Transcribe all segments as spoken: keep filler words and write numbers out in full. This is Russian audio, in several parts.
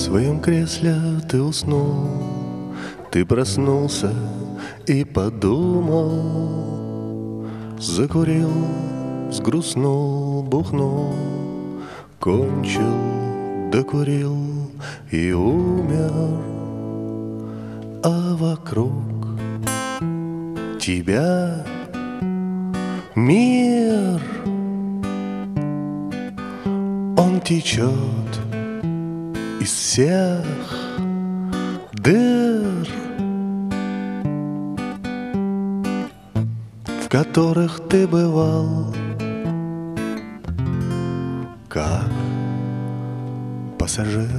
своем кресле ты уснул, ты проснулся и подумал, закурил, сгрустнул, бухнул, кончил, докурил и умер, а вокруг тебя мир, он течет из всех дыр, в которых ты бывал, как пассажир.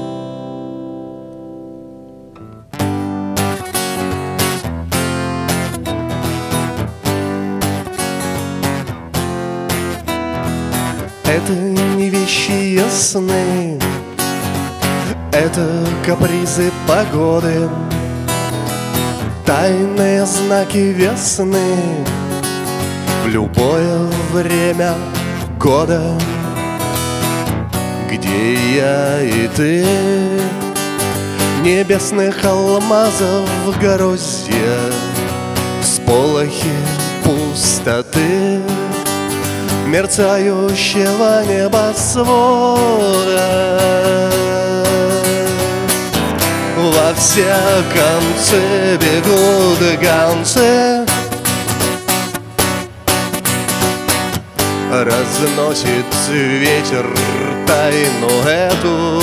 Это не вещи ясны, это капризы погоды, тайные знаки весны в любое время года, где я и ты, небесных алмазов гроздья, всполохи пустоты мерцающего небосвода. Во все концы бегут гонцы, разносит ветер тайну эту.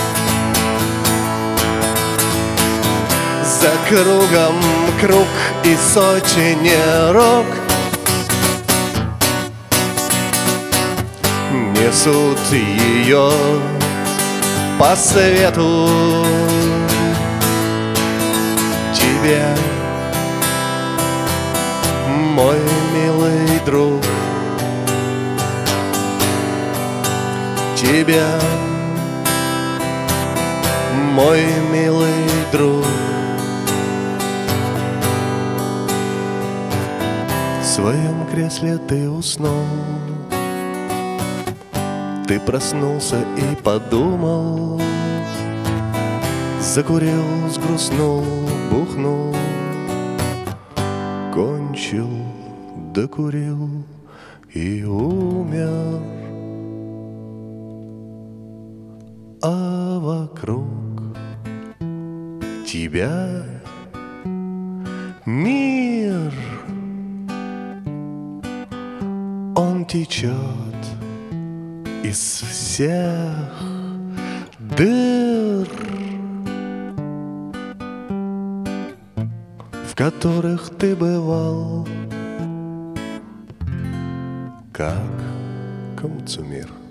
За кругом круг и сотни рук несут ее по свету. Тебе, мой милый друг, тебя, мой милый друг, в своем кресле ты уснул, ты проснулся и подумал, закурил, сгрустнул, бухнул, кончил, докурил и умер, а вокруг тебя мир, он течет из всех дыр, в которых ты бывал, как комцумир.